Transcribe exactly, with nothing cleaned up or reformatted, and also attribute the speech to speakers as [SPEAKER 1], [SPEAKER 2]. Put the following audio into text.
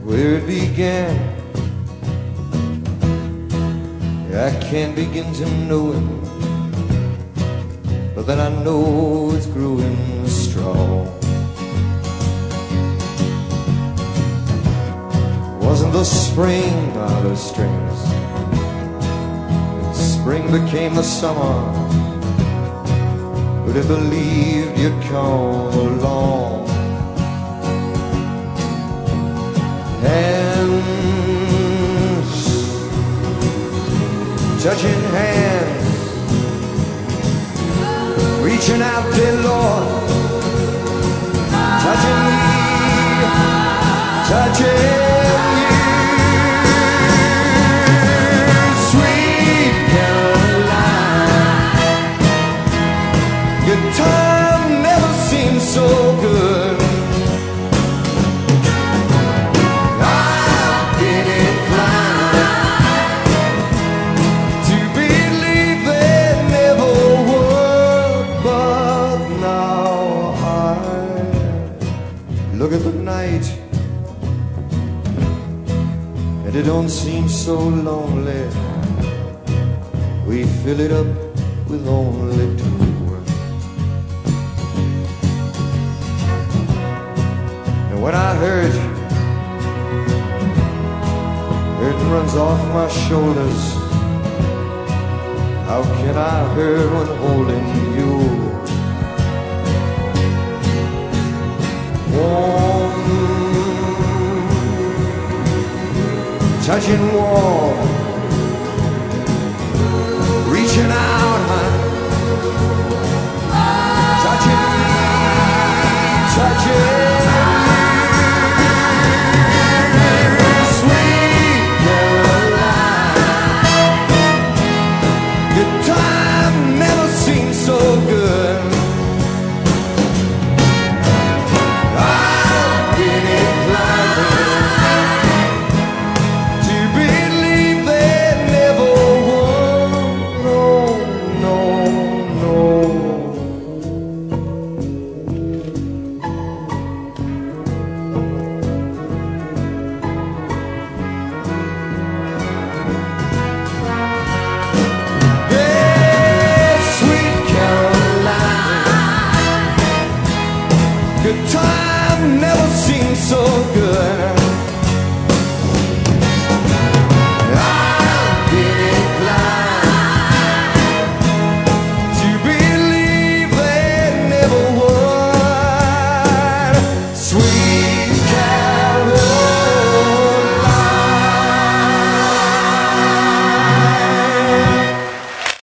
[SPEAKER 1] where it began. I can't begin to know it, but then I know it's growing strong. Wasn't the spring by the strings? Spring became the summer. Who'd have believed you'd come along? Hands touching hands, reaching out, dear Lord, touching me, touching you. Sweet Caroline, your time never seemed so good. I've been inclined to believe they never would, but now I look at the night and it don't seem so lonely. We fill it up with only two. And when I hurt, it runs off my shoulders. How can I hurt when holding you? Warm, touching warm,